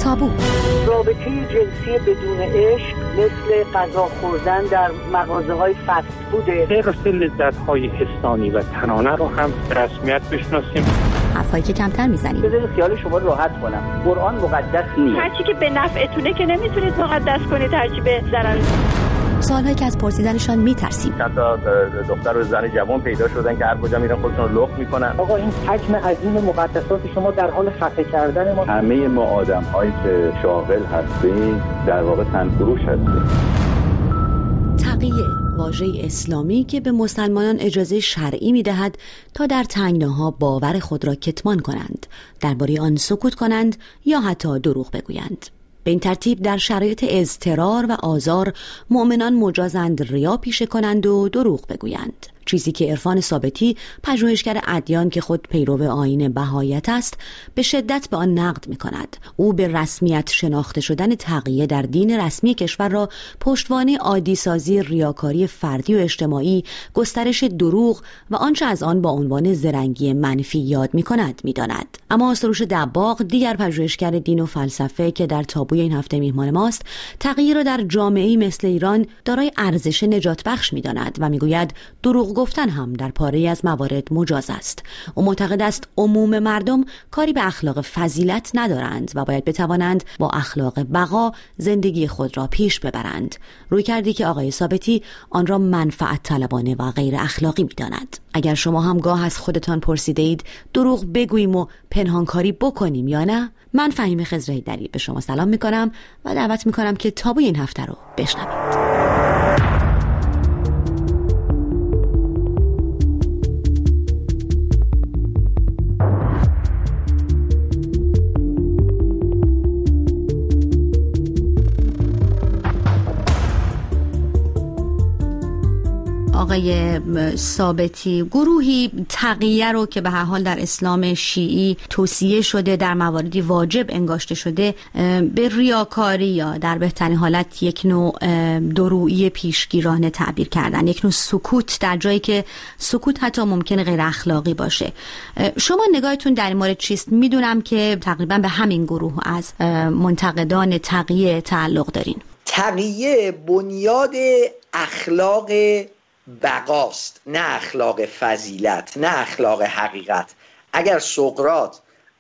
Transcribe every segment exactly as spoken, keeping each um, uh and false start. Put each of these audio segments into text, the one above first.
تابو. رابطه جنسی بدون عشق مثل غذا خوردن در مغازه‌های فست فوده. غیر از لذت‌های حسانی و تنانه رو هم رسمیت بشناسیم. حرفایی که کمتر میزنیم. بذارید خیال شما راحت کنم. قرآن مقدس نیست. هرچی که به نفعتونه که نمیتونید مقدس کنید، هرچی به ضرر. سوالهایی که از پرسیدنشان میترسیم. چند تا دختر و زن جوان پیدا شدن که هر کجا میرن خودشون رو لخت میکنن. آقا این حجم عظیم مقدسات شما در حال خفه کردن ما. همه ما آدم‌هایی که شاغل هستیم در واقع تنفروش هستیم. تقیه، واژه اسلامی که به مسلمانان اجازه شرعی می‌دهد تا در تنگناها باور خود را کتمان کنند، درباره آن سکوت کنند یا حتی دروغ بگویند. به این ترتیب در شرایط اضطرار و آزار مؤمنان مجازند ریا پیشه کنند و دروغ بگویند، چیزی که عرفان ثابتی، پژوهشگر ادیان که خود پیرو آیین بهایت است، به شدت به آن نقد می‌کند. او به رسمیت شناخته شدن تقیه در دین رسمی کشور را پشتوانه عادی سازی ریاکاری فردی و اجتماعی، گسترش دروغ و آنچه از آن با عنوان زرنگی منفی یاد می‌کند می‌داند. اما سروش دباغ، دیگر پژوهشگر دین و فلسفه که در تابوی این هفته میهمان ماست، تقیه را در جامعه‌ای مثل ایران دارای ارزش نجات بخش می‌داند و می‌گوید دروغ گفتن هم در پاره‌ای از موارد مجاز است. او معتقد است عموم مردم کاری به اخلاق فضیلت ندارند و باید بتوانند با اخلاق بقا زندگی خود را پیش ببرند. روی کردی که آقای ثابتی آن را منفعت طلبانه و غیر اخلاقی می‌داند. اگر شما هم گاه از خودتان پرسیده اید دروغ بگوییم و پنهانکاری بکنیم یا نه، من فهیم خضرهیدری به شما سلام می‌کنم و دعوت می‌کنم که تابوی این هفته رو بشنوید. آقای ثابتی، گروهی تقیه رو که به هر حال در اسلام شیعی توصیه شده، در مواردی واجب انگاشته شده، به ریاکاری یا در بهترین حالت یک نوع درویی پیشگیرانه تعبیر کردن، یک نوع سکوت در جایی که سکوت حتی ممکنه غیر اخلاقی باشه. شما نگاهتون در این مورد چیست؟ میدونم که تقریبا به همین گروه از منتقدان تقیه تعلق دارین. تقیه بنیاد اخلاق بقاست، نه اخلاق فضیلت، نه اخلاق حقیقت. اگر سقراط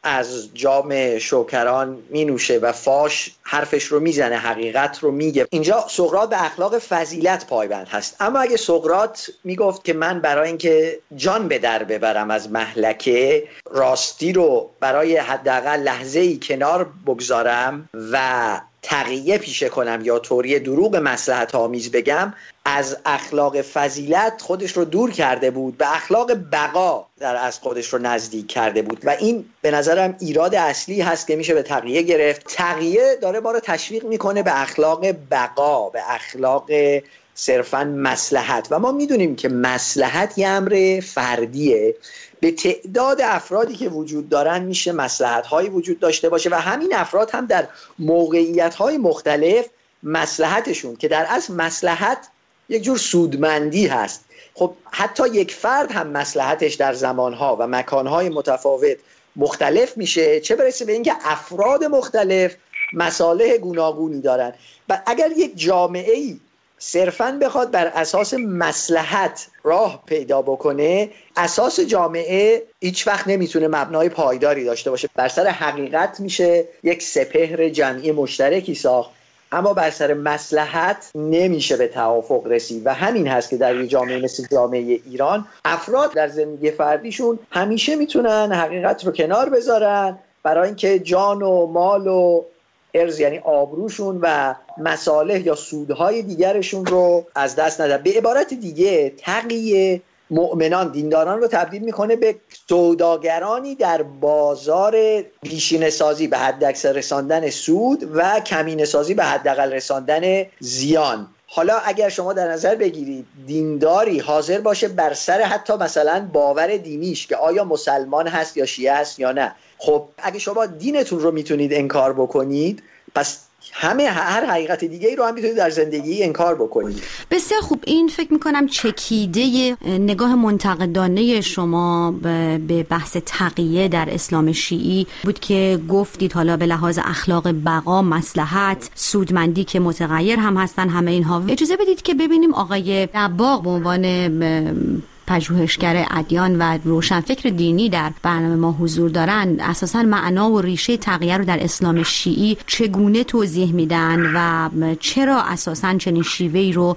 از جام شوکران می نوشه و فاش حرفش رو میزنه، حقیقت رو میگه، اینجا سقراط به اخلاق فضیلت پایبند هست. اما اگه سقراط میگفت که من برای اینکه جان به در ببرم از مهلکه، راستی رو برای حداقل لحظه‌ای کنار بگذارم و تقیه پیشه کنم یا طوری دروغ مصلحت آمیز بگم، از اخلاق فضیلت خودش رو دور کرده بود، به اخلاق بقا در از خودش رو نزدیک کرده بود و این به نظرم ایراد اصلی هست که میشه به تقیه گرفت. تقیه داره ما رو تشویق میکنه به اخلاق بقا، به اخلاق صرفاً مصلحت و ما میدونیم که مصلحت یه امر فردیه. به تعداد افرادی که وجود دارن میشه مصلحت‌هایی وجود داشته باشه و همین افراد هم در موقعیت‌های مختلف مصلحتشون که در اصل مصلحت یک جور سودمندی هست، خب حتی یک فرد هم مصلحتش در زمانها و مکانهای متفاوت مختلف میشه، چه برسه به اینکه افراد مختلف مصالح گوناگونی دارن. و اگر یک جامعه‌ای صرفاً بخواد بر اساس مصلحت راه پیدا بکنه، اساس جامعه هیچ وقت نمیتونه مبنای پایداری داشته باشه. بر سر حقیقت میشه یک سپهر جمعی مشترکی ساخت، اما بر سر مصلحت نمیشه به توافق رسید و همین هست که در یه جامعه مثل جامعه ایران افراد در زندگی فردیشون همیشه میتونن حقیقت رو کنار بذارن برای اینکه جان و مال و ارز، یعنی آبروشون و مصالح یا سودهای دیگرشون رو از دست ندن. به عبارت دیگه تقیه مؤمنان، دینداران رو تبدیل میکنه به سوداگرانی در بازار بیشینه سازی به حد اکثر رساندن سود و کمینه سازی به حداقل رساندن زیان. حالا اگر شما در نظر بگیرید دینداری حاضر باشه بر سر حتی مثلا باور دینیش که آیا مسلمان هست یا شیعه هست یا نه، خب اگه شما دینتون رو میتونید انکار بکنید، پس همه هر حقیقت دیگه ای رو هم میتونید در زندگی انکار بکنید. بسیار خوب. این فکر میکنم چکیده نگاه منتقدانه شما به بحث تقیه در اسلام شیعی بود که گفتید حالا به لحاظ اخلاق بقا، مصلحت، سودمندی که متغیر هم هستن همه اینها. اجازه بدید که ببینیم آقای دباغ به عنوان پژوهشگر ادیان و روشنفکر دینی در برنامه ما حضور دارن، اساساً معنا و ریشه تقیه رو در اسلام شیعی چگونه توضیح میدن و چرا اساساً چنین شیوهی رو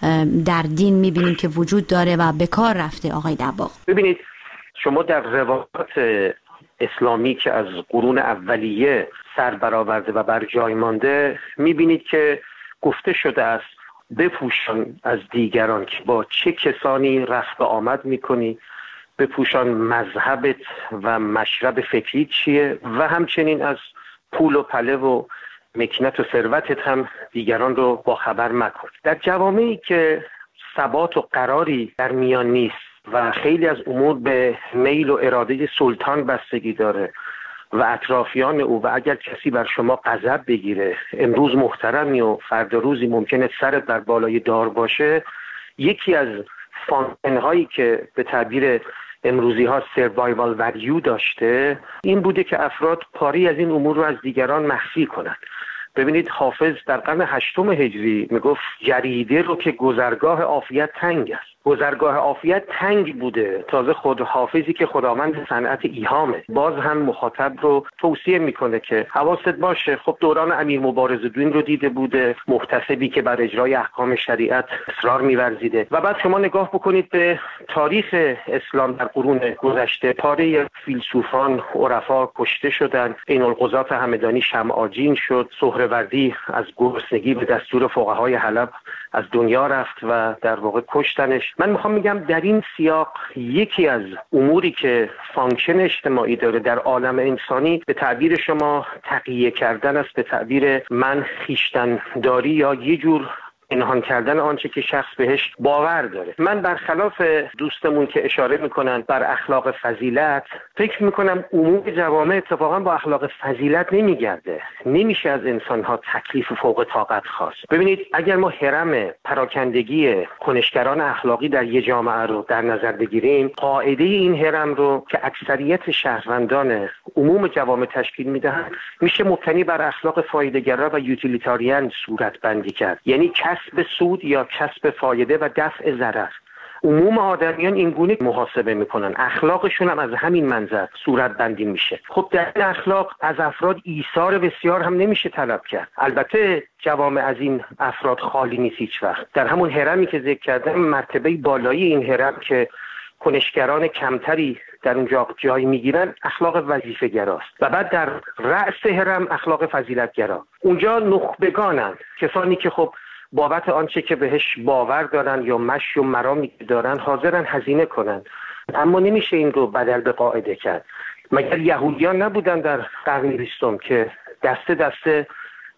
در دین میبینیم که وجود داره و به کار رفته. آقای دباغ، ببینید شما در روایات اسلامی که از قرون اولیه سر برآورده و بر جای مانده میبینید که گفته شده است بپوشان از دیگران که با چه کسانی رفت و آمد میکنی، بپوشان مذهبت و مشرب فکری چیه و همچنین از پول و پله و مکنت و ثروتت هم دیگران رو با خبر مکن. در جوامعی که ثبات و قراری در میان نیست و خیلی از امور به میل و اراده سلطان بستگی داره و اطرافیان او و اگر کسی بر شما غضب بگیره، امروز محترمی و فردا روزی ممکنه سرت بر بالای دار باشه، یکی از فانکشن‌هایی که به تعبیر امروزی ها سروایوال ولیو داشته این بوده که افراد پاری از این امور رو از دیگران مخفی کنند. ببینید حافظ در قرن هشتم هجری میگفت جریده رو که گذرگاه عافیت تنگ است. گذرگاه عافیت تنگ بوده. تازه خود حافظی که خداوند صنعت ایهامه باز هم مخاطب رو توصیه میکنه که حواست باشه. خب دوران امیر مبارزالدین رو دیده بوده، محتسبی که بر اجرای احکام شریعت اصرار می‌ورزیده. و بعد شما نگاه بکنید به تاریخ اسلام در قرون گذشته، پاره فیلسوفان عرفا کشته شدند. عین القضات همدانی شمع‌آجین شد، سهروردی از گرسنگی به دستور فقهای حلب از دنیا رفت و در واقع کشتنش. من میخوام میگم در این سیاق یکی از اموری که فانکشن اجتماعی داره در عالم انسانی به تعبیر شما تقیه کردن است، به تعبیر من خویشتن داری یا یه جور پنهان کردن آنچه که شخص بهش باور داره. من برخلاف دوستمون که اشاره میکنن بر اخلاق فضیلت، فکر میکنم عموم جوامع اتفاقا با اخلاق فضیلت نمیگرده. نمیشه از انسانها تکلیف فوق طاقت خواست. ببینید اگر ما هرم پراکندگی کنشگران اخلاقی در یه جامعه رو در نظر بگیریم، قاعده این هرم رو که اکثریت شهروندان عموم جوامع تشکیل میدهند میشه مبتنی بر اخلاق فایده‌گرا و یوتیلیتاریان صورت بندی کرد. یعنی کسب سود یا کسب فایده و دفع ضرر. عموم آدمیان این گونه محاسبه میکنن، اخلاقشون هم از همین منظر صورت بندی میشه. خب در این اخلاق از افراد ایثار بسیار هم نمیشه طلب کرد. البته جوامع از این افراد خالی نیست هیچ وقت. در همون هرمی که ذکر کردم، مرتبه بالایی این هرم که کنشگران کمتری در اونجا جای میگیرن اخلاق وظیفه گراست و بعد در رأس هرم اخلاق فضیلت گرا. اونجا نخبگانن، کسانی که خب بابت آنچه که بهش باور دارن یا مشی و مرامی دارن حاضرن هزینه کنن. اما نمیشه این رو بدل به قاعده کرد. مگر یهودیان نبودن در قرن بیستم که دسته دسته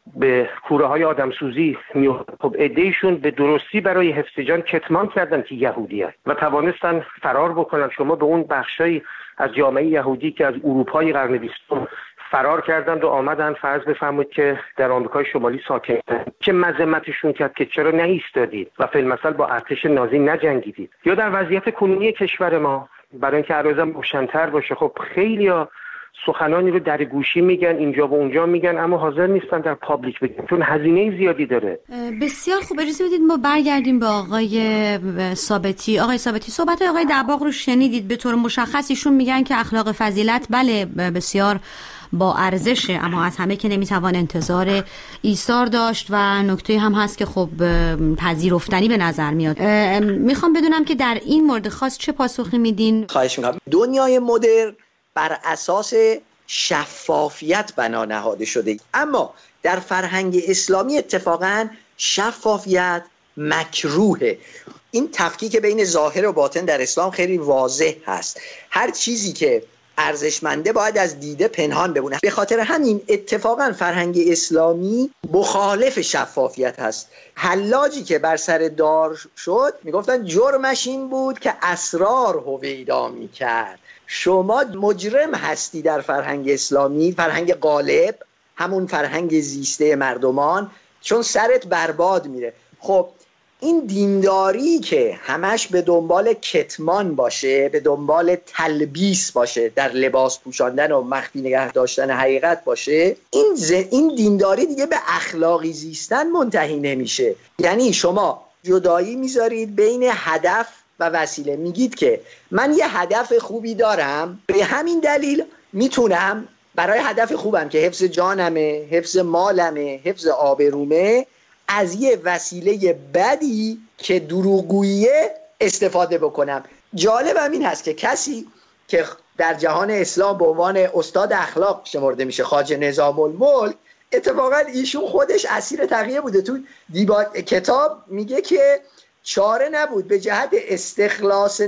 به کوره های آدمسوزی میومدن؟ خب عده‌ایشون به درستی برای حفظ جان کتمان کردن که یهودی هست و توانستن فرار بکنن. شما به اون بخشایی از جامعه یهودی که از اروپای قرن بیستم فرار کردند و آمدند فرض بفرمایید که در آمریکای شمالی ساکنن، چه مذمتشون کرد که چرا نایستادید و فی المثل با ارتش نازی نجنگیدید؟ یا در وضعیت کنونی کشور ما برای اینکه عرضم روشن‌تر باشه، خب خیلی‌ها سخنانی رو در گوشی میگن، اینجا و اونجا میگن، اما حاضر نیستن در پابلیک بگن چون هزینه زیادی داره. بسیار خوب. اجازه بدید ما برگردیم به آقای ثابتی. آقای ثابتی، صحبت آقای دباغ رو شنیدید. به طور مشخص ایشون میگن که اخلاق فضیلت بله بسیار با ارزشه، اما از همه که نمیتوان انتظار ایثار داشت و نکته هم هست که خب پذیرفتنی به نظر میاد. میخوام بدونم که در این مورد خاص چه پاسخی میدین؟ خواهش میکنم. دنیای مدرن بر اساس شفافیت بنا نهاده شده، اما در فرهنگ اسلامی اتفاقاً شفافیت مکروهه. این تفکیک بین ظاهر و باطن در اسلام خیلی واضح هست. هر چیزی که ارزشمنده باید از دیده پنهان بمونه. به خاطر همین اتفاقاً فرهنگ اسلامی مخالف شفافیت هست. حلاجی که بر سر دار شد میگفتن جرمش این بود که اسرار هویدا میکرد. شما مجرم هستی در فرهنگ اسلامی، فرهنگ غالب، همون فرهنگ زیسته مردمان، چون سرت برباد میره. خب این دینداری که همش به دنبال کتمان باشه، به دنبال تلبیس باشه، در لباس پوشاندن و مخفی نگه داشتن حقیقت باشه، این ز... این دینداری دیگه به اخلاقی زیستن منتهی نمیشه. یعنی شما جدایی میذارید بین هدف و وسیله، میگید که من یه هدف خوبی دارم، به همین دلیل میتونم برای هدف خوبم که حفظ جانمه، حفظ مالمه، حفظ آبرومه، از یه وسیله بدی که دروغگوییه استفاده بکنم. جالبم این هست که کسی که در جهان اسلام به عنوان استاد اخلاق شمرده میشه، خواجه نظام الملک، اتفاقا ایشون خودش اسیر تقیه بوده. تو دیبا... کتاب میگه که چاره نبود به جهت استخلاص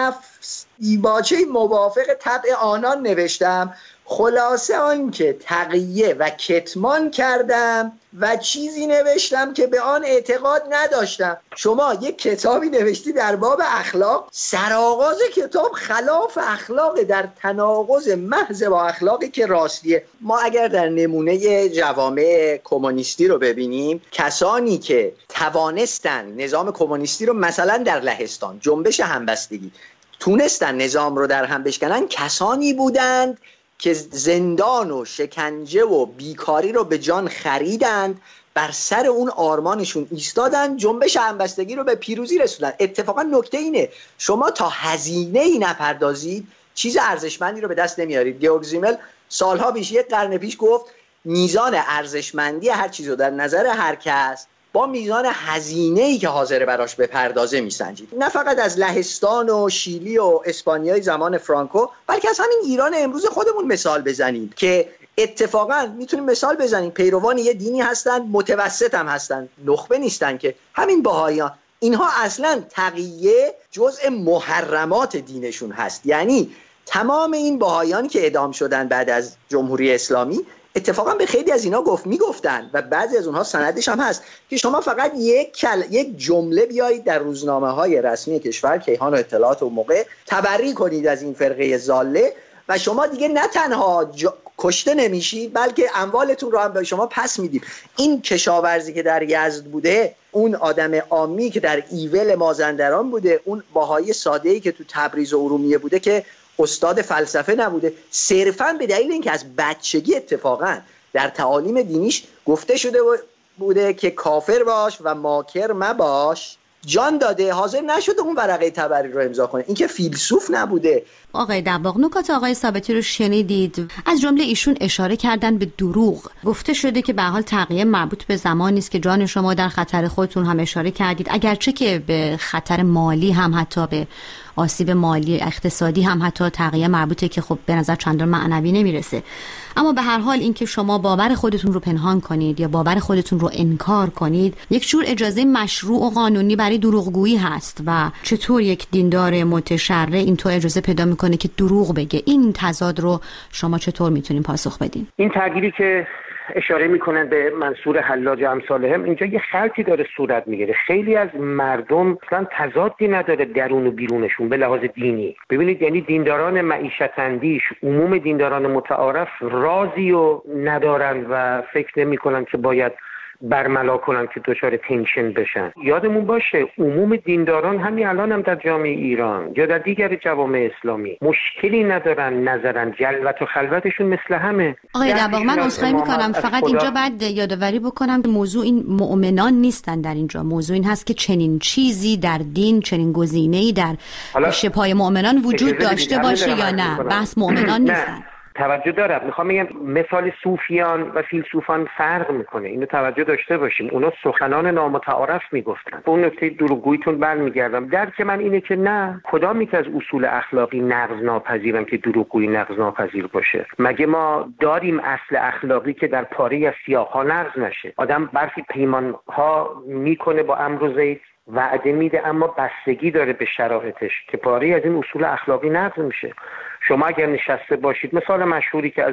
نفس دیباچه موافق طبع آنان نوشتم، خلاصه آن که تقیه و کتمان کردم و چیزی نوشتم که به آن اعتقاد نداشتم. شما یک کتابی نوشتی در باب اخلاق، سرآغاز کتاب خلاف اخلاق، در تناقض محض با اخلاقی که راستیه. ما اگر در نمونه جوامع کمونیستی رو ببینیم، کسانی که توانستن نظام کمونیستی رو مثلا در لهستان، جنبش همبستگی، تونستن نظام رو در هم بشکنن، کسانی بودند که زندان و شکنجه و بیکاری رو به جان خریدند، بر سر اون آرمانشون ایستادن، جنبش همبستگی رو به پیروزی رسوندن. اتفاقا نکته اینه، شما تا هزینه ای نپردازید چیز ارزشمندی رو به دست نمیارید. گیورگ زیمل سالها پیش، یک قرن پیش گفت میزان ارزشمندی هر چیز رو در نظر هر کس با میزان هزینه‌ای که حاضر براش بپردازه میسنجید. نه فقط از لهستان و شیلی و اسپانیای زمان فرانکو، بلکه از همین ایران امروز خودمون مثال بزنید که اتفاقا میتونیم مثال بزنیم پیروان یه دینی هستن، متوسط هم هستن، نخبه نیستن، که همین بهائیان، اینها اصلا تقیه جزء محرمات دینشون هست. یعنی تمام این بهائیان که اعدام شدن بعد از جمهوری اسلامی، اتفاقا به خیلی از اینا گفت میگفتن و بعضی از اونها سندش هم هست که شما فقط یک کل... یک جمله بیایید در روزنامه‌های رسمی کشور، کیهان و اطلاعات و موقع، تبری کنید از این فرقه ضاله و شما دیگه نه تنها ج... کشته نمیشید، بلکه اموالتون رو هم به شما پس میدیم. این کشاورزی که در یزد بوده، اون آدم عامی که در ایول مازندران بوده، اون باهای ساده‌ای که تو تبریز و ارومیه بوده که استاد فلسفه نبوده، صرفاً به دلیل اینکه از بچگی اتفاقاً در تعالیم دینیش گفته شده بوده که کافر باش و ماکر مباش، جان داده، حاضر نشده اون ورقه تبری رو امضا کنه. این که فیلسوف نبوده. آقای دباغ، نکات آقای ثابتی رو شنیدید. از جمله ایشون اشاره کردن به دروغ. گفته شده که به حال تقیه مربوط به زمانی است که جان شما در خطر، خودتون هم اشاره کردید، اگرچه که به خطر مالی هم، حتی به آسیب مالی اقتصادی هم حتی تقیه مربوطه که خب به نظر چندان معنوی نمیرسه. اما به هر حال اینکه شما باور خودتون رو پنهان کنید یا باور خودتون رو انکار کنید، یک جور اجازه مشروع و قانونی برای دروغگویی هست. و چطور یک دیندار متشرع اینطور اجازه پیدا میکنه که دروغ بگه؟ این تضاد رو شما چطور میتونین پاسخ بدین؟ این تغییری که اشاره میکنن به منصور حلاج و امثالهم، اینجا یه خلطی داره صورت میگیره. خیلی از مردم اصلا تضادی نداره درون و بیرونشون به لحاظ دینی. ببینید، یعنی دینداران معیشت اندیش، عموم دینداران متعارف رازی رو ندارن و فکر نمیکنن که باید برملا کنن که دچار تنشن بشن. یادمون باشه عموم دینداران همین الان هم در جامعه ایران یا در دیگر جوامع اسلامی مشکلی ندارن، نظرن، جلوت و خلوتشون مثل همه. آقای دباغ، من عذرخواهی میکنم، فقط خدا... اینجا بعد یادآوری بکنم موضوع این مؤمنان نیستن. در اینجا موضوع این هست که چنین چیزی در دین، چنین گزینه‌ای در شبهای مؤمنان وجود داشته باشه یا نه. بحث مؤمنان نیستن. توجه دارم، میخوام بگم مثال صوفیان و فیلسوفان فرق میکنه، اینو توجه داشته باشیم. اونا سخنان نامتعارف میگفتن. اون نکته دروغگوییتون برمیگردم. درک من اینه که نه، کدام یک از اصول اخلاقی نقض ناپذیرن که دروغگویی نقض ناپذیر باشه؟ مگه ما داریم اصل اخلاقی که در پاره از سیاق‌ها نقض نشه؟ آدم برخی پیمان‌ها میکنه با امر و زید، وعده میده اما بستگی داره به شرایطش که پاره از این اصول اخلاقی نقض میشه. شما اگر نشسته باشید، مثال مشهوری که از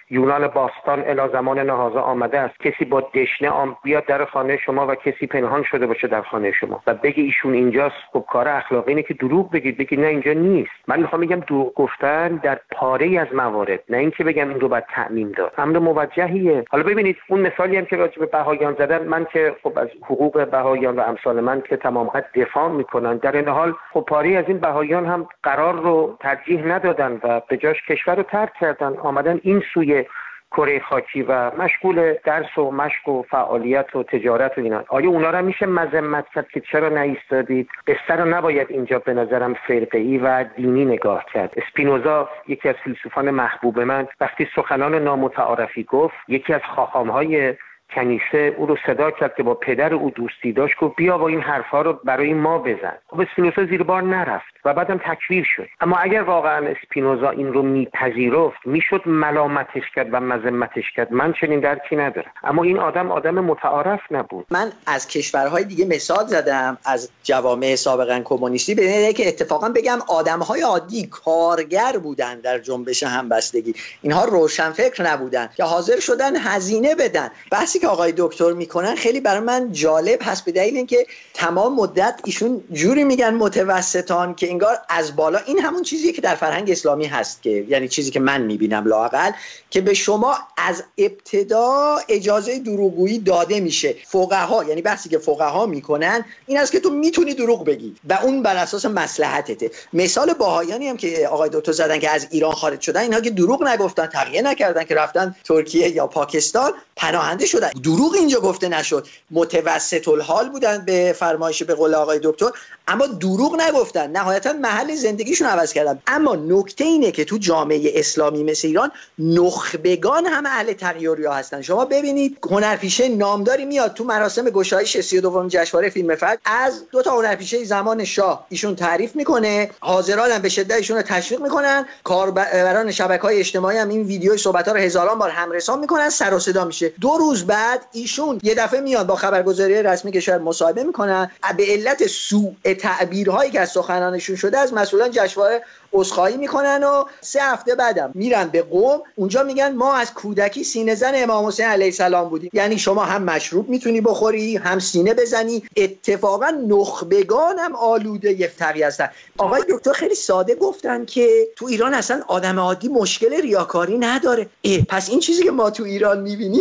یونان باستان الی زمان نهازا آمده است. کسی با دشنه آم بیاد در خانه شما و کسی پنهان شده باشه در خانه شما و بگه ایشون اینجاست، خب کار اخلاقی اینه که دروغ بگید، بگید نه اینجا نیست. من میخوام بگم دروغ گفتن در پاره از موارد، نه اینکه بگم این رو باید تعمیم داد، امر موجهیه. حالا ببینید اون مثالی هم که راجع به بهاییان زدن، من که خب از حقوق بهاییان و امثال من که تمام قد دفاع میکنن، در این حال خب پاره از این بهاییان هم قرار رو ترجیح ندادن و به جاش کشور رو ترک کردن، آمدن این سوی کره خاکی و مشغول درس و مشق و فعالیت و تجارت و اینا. آیا اونا رو میشه مذمت کرد که چرا نایستادید؟ قصه رو نباید اینجا به نظرم فرقه‌ای و دینی نگاه کرد. اسپینوزا یکی از فیلسوفان محبوب من وقتی سخنان نامتعارفی گفت، یکی از خاخام‌های کنیسه او رو صدا کرد که با پدر او دوستی داشت، گفت بیا با این حرفا رو برای ما بزن. خب اسپینوزا زیر بار نرفت و بعدم تکفیر شد. اما اگر واقعا اسپینوزا این رو میپذیرفت، میشد ملامتش کرد و مذمتش کرد. من چنین درکی ندارم. اما این آدم آدم متعارف نبود. من از کشورهای دیگه مثال زدم، از جوامع سابقا کمونیستی، به اینه که اتفاقا بگم آدمهای عادی کارگر بودن در جنبش همبستگی. اینها روشنفکر نبودن که حاضر شدن هزینه بدن. بحثی که آقای دکتر میکنن خیلی برای من جالب هست، به دلیل اینکه تمام مدت ایشون جوری میگن متوسطان که انگار از بالا، این همون چیزی که در فرهنگ اسلامی هست، که یعنی چیزی که من میبینم لااقل، که به شما از ابتدا اجازه دروغگویی داده میشه. فقها، یعنی بحثی که فقها میکنن این است که تو میتونی دروغ بگی و اون بر اساس مصلحتته. مثال باهایانی هم که آقای دکتر زدن که از ایران خارج شدن، اینها که دروغ نگفتن، تقیه نکردن، که رفتن ترکیه یا پاکستان پناهنده شدن، دروغ اینجا گفته نشد، متوسط الحال بودن به فرمایش به قول آقای دکتر، اما دروغ نگفتن، نهایتا محل زندگیشون عوض کردن. اما نکته اینه که تو جامعه اسلامی مثل ایران نخبگان هم اهل تغییر ریا هستن. شما ببینید هنرپیشه نامداری میاد تو مراسم گشایش سی و دومین جشنواره فیلم فجر، از دو تا هنرپیشه زمان شاه ایشون تعریف میکنه، حاضران هم به شدت ایشون رو تشویق میکنن، کاربران شبکه‌های اجتماعی هم این ویدیوی صحبت‌ها رو هزاران بار همرسان میکنن، سر و صدا میشه. دو روز بعد ایشون یه دفعه میاد با خبرگزاری رسمی کشور مصاحبه میکنن، به علت سوء تعبیرهایی که از سخنانشون شده از مسئولان جشنواره عذرخواهی میکنن و سه هفته بعدم میرن به قم، اونجا میگن ما از کودکی سینه زن امام حسین علیه السلام بودیم. یعنی شما هم مشروب میتونی بخوری، هم سینه بزنی. اتفاقا نخبگان هم آلوده تقی هستن. آقای دکتر خیلی ساده گفتن که تو ایران اصلا آدم عادی مشکل ریاکاری نداره. پس این چیزی که ما تو ایران میبینیم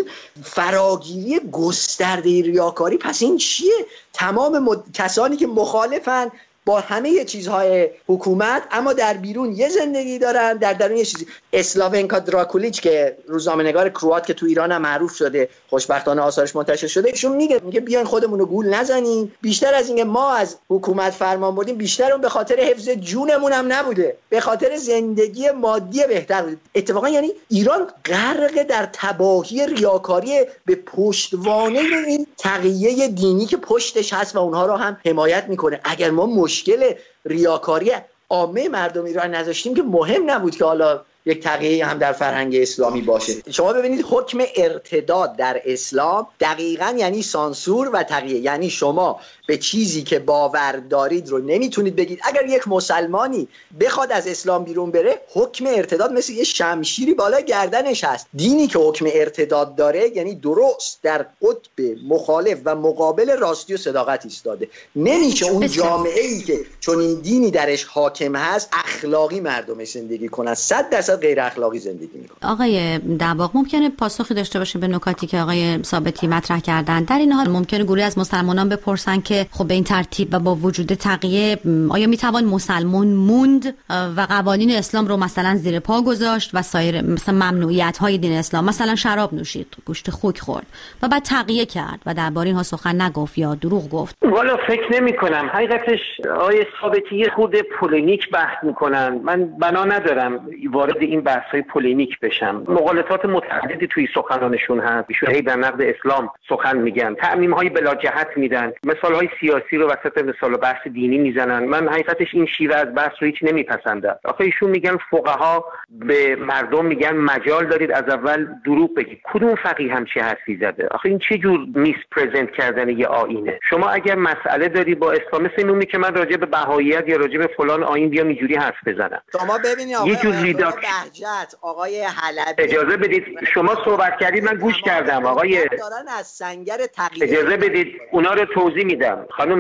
فراگیری گسترده ریاکاری، پس این چیه؟ تمام مد... کسانی که مخالفن با همه چیزهای حکومت اما در بیرون یه زندگی دارن، در درون یه چیزی. اسلاونکا دراکولیچ که روزنامه‌نگار کروات که تو ایران هم معروف شده، خوشبختانه آثارش منتشر شده، ایشون میگه میگه بیاین خودمون رو گول نزنیم. بیشتر از اینکه ما از حکومت فرمان بردیم، بیشتر اون به خاطر حفظ جونمون هم نبوده، به خاطر زندگی مادی بهتر بود. اتفاقا یعنی ایران غرق در تباهی ریاکاری به پشتوانه این تقیه دینی که پشتش هست و اونها رو هم حمایت میکنه. اگر ما مشکل ریاکاری عامه مردم ایران نذاشتیم که مهم نبود که حالا یک تقیه هم در فرهنگ اسلامی باشه. شما ببینید حکم ارتداد در اسلام دقیقاً یعنی سانسور و تقیه، یعنی شما به چیزی که باور دارید رو نمیتونید بگید. اگر یک مسلمانی بخواد از اسلام بیرون بره، حکم ارتداد مثل یه شمشیری بالای گردنش هست. دینی که حکم ارتداد داره یعنی درست در قطب مخالف و مقابل راستی و صداقت ایستاده. نمیشه اون جامعه‌ای که چون این دینی درش حاکم هست اخلاقی مردمش زندگی کنن، صد درصد غیر اخلاقی زندگی میکنن. آقای دباغ ممکنه پاسخی داشته باشه به نکاتی که آقای ثابتی مطرح کردن؟ در این حال ممکنه گروهی از مسلمانان بپرسن که خب به این ترتیب و با وجود تقیه آیا میتوان مسلمان موند و قوانین اسلام رو مثلا زیر پا گذاشت و سایر مثلا ممنوعیت های دین اسلام، مثلا شراب نوشید، گوشت خوک خورد و بعد تقیه کرد و درباره اینها سخن نگفت یا دروغ گفت؟ والا فکر نمی کنم. حقیقتش آقای ثابتی خود پولمیک بحث میکنن. من بنا ندارم وارد این بحث‌های پولمیک بشم. مغالطات متعددی توی سخنانشون هست. ایشون هی در نقد اسلام سخن میگن، تعمیم‌های بلا جهت میدن، مثال‌های سیاسی رو وسط مثال بحث دینی میزنن. من حقیقتش این شیوه از بحث رو هیچ نمیپسندم. آخه ایشون میگن فقها به مردم میگن مجال دارید از اول دروغ بگید. کدوم فقیه همچین حرفی زده؟ آخه این چه جور میس پرزنت کردن یه آیینه؟ شما اگر مسئله داری با اسلام، مثل اینه که من راجع به بهاییت یا راجع به فلان آیین بیام اینجوری حرف بزنم. شما ببینید یه جور ریداکشن بهجت، آقای حلبی، اجازه بدید شما صحبت کردید من گوش کردم. آقای دارن از سنگر تغییر اجازه بدید اونا رو توضیح میدم. خانم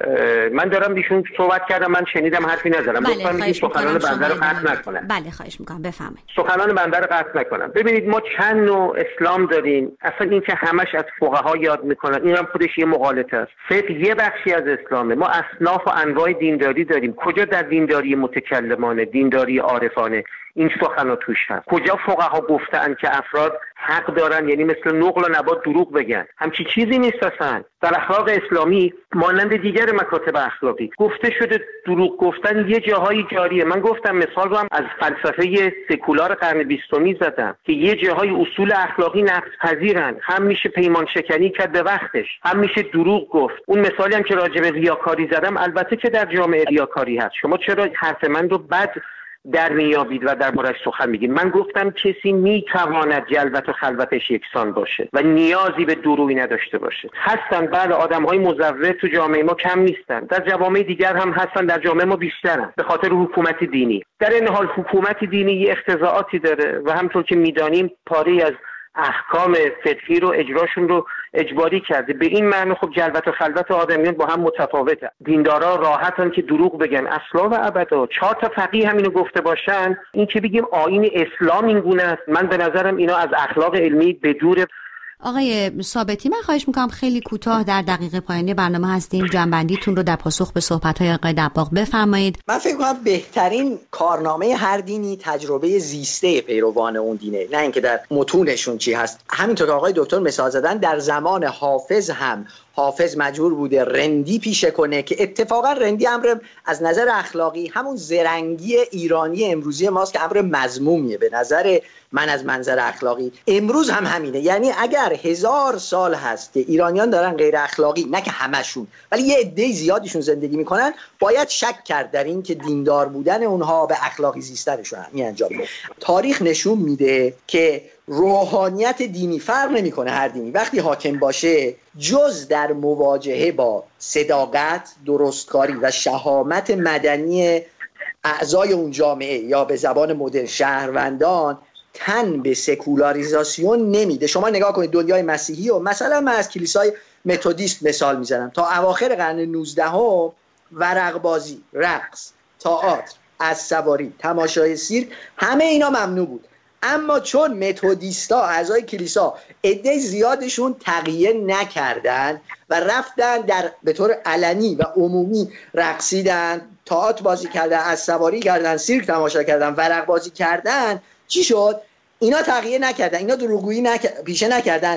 من دارم بیشون صحبت کردم، من شنیدم حرفی نزدم. لطفاً میگید سخنان بنده رو قطع نکنم. بله خواهش میکنم بفرمایید. سخنان بنده رو قطع نکنم. ببینید ما چند نوع اسلام داریم. اصلا این که همش از فقها یاد میکنن این هم خودش یه مغالطه است. فقه یه بخشی از اسلامه. ما اصناف و انواع دینداری داریم. کجا در دینداری متکلمانه، دینداری عارفانه این سخنا توش هست؟ کجا فقها گفتن که افراد حق دارن یعنی مثل نقل و نبات دروغ بگن؟ همچی چیزی نیست اصلا. در اخلاق اسلامی مانند دیگر مکاتب اخلاقی گفته شده دروغ گفتن یه جاهایی جاریه. من گفتم مثال رو هم از فلسفه سکولار قرن بیستمی زدم که یه جاهای اصول اخلاقی نقض پذیرن. هم میشه پیمان شکنی کرد به وقتش، هم میشه دروغ گفت. اون مثالی هم که راجع به ریاکاری زدم البته که در جامعه ریاکاری هست. شما چرا حرف من رو بد در میابید و در بارش سخن میگید؟ من گفتم کسی میتواند جلوت و خلوتش یکسان باشه و نیازی به دروغی نداشته باشه. هستن بله آدم‌های مزور تو جامعه ما کم نیستن، در جوامع دیگر هم هستن، در جامعه ما بیشترن به خاطر حکومت دینی. در این حال حکومت دینی یه اختزاعاتی داره و همطور که میدانیم پاره از احکام فقهی رو اجراشون رو اجباری کرده. به این معنی خب جلوت و خلوت آدمیان با هم متفاوته. دیندارا راحتن که دروغ بگن اصلا و ابدا. چهار تا فقیه همینو گفته باشن. این که بگیم آیین اسلام این گونه است، من به نظرم اینا از اخلاق علمی به دور. آقای ثابتی من خواهش میکنم خیلی کوتاه در دقیقه پایانی برنامه هستیم جنبندیتون رو در پاسخ به صحبت‌های آقای دباغ بفرمایید. من فکر کنم بهترین کارنامه هر دینی تجربه زیسته پیروان اون دینه، نه اینکه در متونشون چی هست. همینطور که آقای دکتر مثال زدن در زمان حافظ هم حافظ مجبور بوده رندی پیشه کنه که اتفاقا رندی امر از نظر اخلاقی همون زرنگی ایرانی امروزی ماست که امر مذمومیه به نظر من از منظر اخلاقی. امروز هم همینه. یعنی اگر هزار سال هست که ایرانیان دارن غیر اخلاقی، نه که همشون ولی یه عده زیادیشون زندگی میکنن، باید شک کرد در این که دیندار بودن اونها به اخلاقی زیستنشون می انجامه. تاریخ نشون میده که روحانیت دینی فرق نمیکنه، هر دینی وقتی حاکم باشه جز در مواجهه با صداقت، درستکاری و شهامت مدنی اعضای اون جامعه یا به زبان مدرن شهروندان تن به سکولاریزاسیون نمیده. شما نگاه کنید دنیای مسیحی و مثلا من از کلیسای متودیست مثال میزنم، تا اواخر قرن نوزدهم ورق بازی، رقص، تئاتر، اسب‌سواری، تماشای سیرک همه اینا ممنوع بود. اما چون متودیستا اعضای کلیسا عده زیادشون تقیه نکردن و رفتن در به طور علنی و عمومی رقصیدن، تئاتر بازی کردن، اسب‌سواری کردن، سیرک تماشا کردن، ورق بازی کردن، چی شد؟ اینا تقیه نکردن، اینا دروغگویی نک... پیشه نکردن.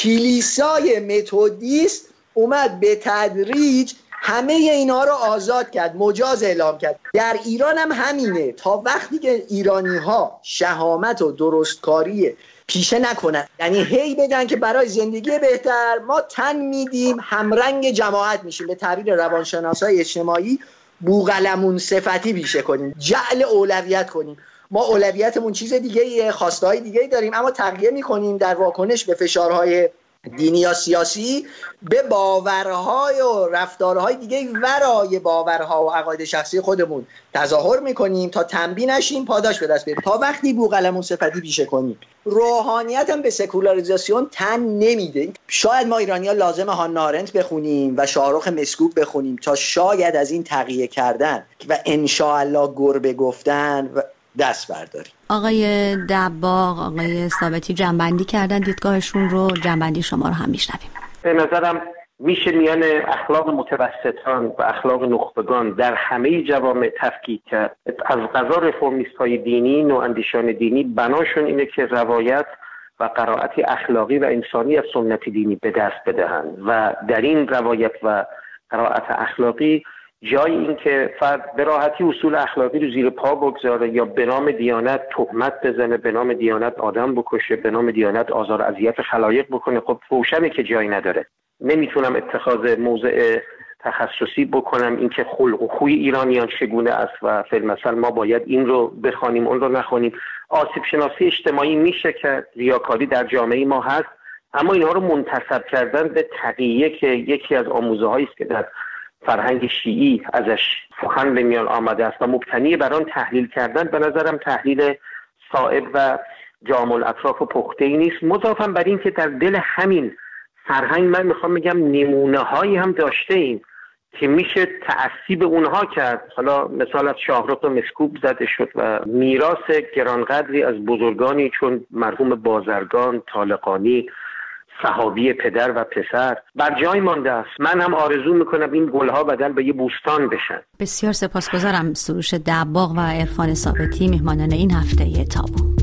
کلیسای متودیست اومد به تدریج همه اینا رو آزاد کرد، مجاز اعلام کرد. در ایران هم همینه. تا وقتی که ایرانی ها شهامت و درستکاری پیشه نکنن، یعنی هی بگن که برای زندگی بهتر ما تن میدیم، همرنگ جماعت میشیم، به تعبیر روانشناسای اجتماعی بوقلمون صفتی پیشه کنیم، جعل اولویت کنیم. ما اولویتمون چیز دیگه ایه، خواستهای دیگه داریم، اما تغییر میکنیم در واکنش به فشارهای دینی یا سیاسی به باورهای و رفتارهای دیگه ورای باورها و عقاید شخصی خودمون تظاهر میکنیم تا تنبیه نشیم، پاداش به دست بیاریم. تا وقتی بوقلمون صفتی پیشه کنیم، روحانیت هم به سکولاریزاسیون تن نمیده. شاید ما ایرانی‌ها لازم هانا آرنت بخونیم و شاهرخ مسکوب بخونیم تا شاید از این تقیه کردن و انشاءالله گربه گفتن و دست برداریم. آقای دباغ، آقای ثابتی جنبندی کردن دیدگاهشون رو، جنبندی شما رو هم میشنویم. به نظرم میشه میان اخلاق متوسطان و اخلاق نخبگان در همه جوامع تفکیک کرد. از قضا رفرمیست های دینی، نواندیشان دینی بناشون اینه که روایت و قرائت اخلاقی و انسانی از سنت دینی به دست بدهند و در این روایت و قرائت اخلاقی جای این که فرد به راحتی اصول اخلاقی رو زیر پا بگذاره یا به نام دیانت تهمت بزنه، به نام دیانت آدم بکشه، به نام دیانت آزار و اذیت خلایق بکنه، خب روشنه که جایی نداره. نمیتونم اتخاذ موضع تخصصی بکنم اینکه خلق و خوی ایرانیان چگونه است و فی‌المثل ما باید این رو بخوانیم اون رو نخوانیم. آسیب شناسی اجتماعی میشه که ریاکاری در جامعه ما هست، اما اینها رو منتسب کردن به تقیه که یکی از آموزه‌هایی است که در فرهنگ شیعی ازش سخن به میان آمده است و مبتنی بر آن تحلیل کردن، به نظرم تحلیل صائب و جامع الاطراف و پخته‌ای نیست. مضافاً بر این که در دل همین فرهنگ من میخوام بگم نمونه هایی هم داشته ایم که میشه تأسی به اونها کرد. حالا مثال از شاهرخ و مسکوب زده شد و میراث گرانقدری از بزرگانی چون مرحوم بازرگان، طالقانی، صحابی پدر و پسر بر جای مانده است. من هم آرزو میکنم این گلها بدل به یه بوستان بشن. بسیار سپاسگزارم. سروش دباغ و عرفان ثابتی مهمانان این هفته تابو.